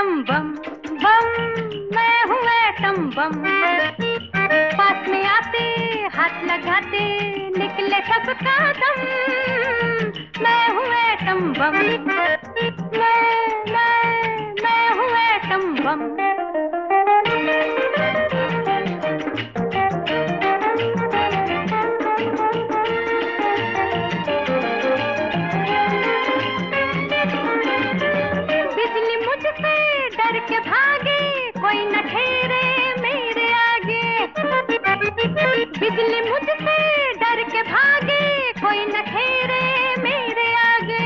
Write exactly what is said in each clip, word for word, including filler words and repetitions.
Atom bomb बम, मैं हूँ atom bomb. पास में आते हाथ लगाते निकले सबका दम। मैं हूँ एटम बम, मैं मैं मैं हूँ एटम बम। बिजली मुझसे डर के भागे, कोई न ठहरे मेरे आगे। बिजली मुझसे डर के भागे, कोई न ठहरे मेरे आगे।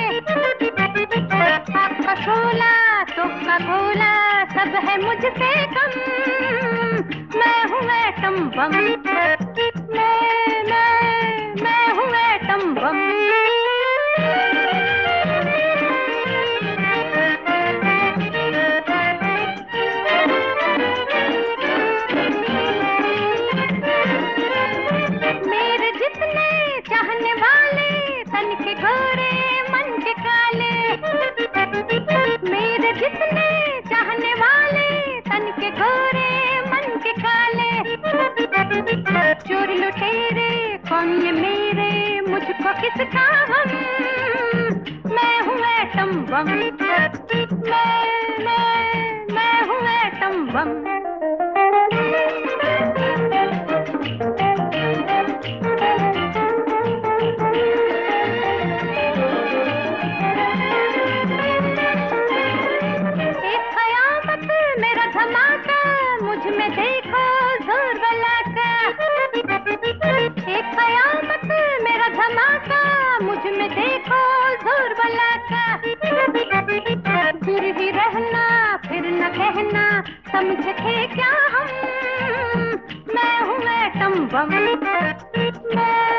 आपका शोला तो का गोला, सब है मुझसे कम। मैं हूँ एटम बम, मैं मैं मैं हूँ एटम बम। मेरे जितने चाहने वाले, तन के गोरे मन के काले। मेरे जितने चाहने वाले, तन के गोरे मन के काले। चोर लुटेरे कौन ये मेरे, मुझको किसका गम। मैं हूँ एटम बम, मैं मैं मैं हूँ एटम बम। धमाका मुझ में देखो जोर वाला का। एक कयामत मेरा धमाका, मुझ में देखो जोर वाला का। दूर ही रहना फिर न कहना, समझे थे क्या हम। मैं हूँ एटम बम, मैं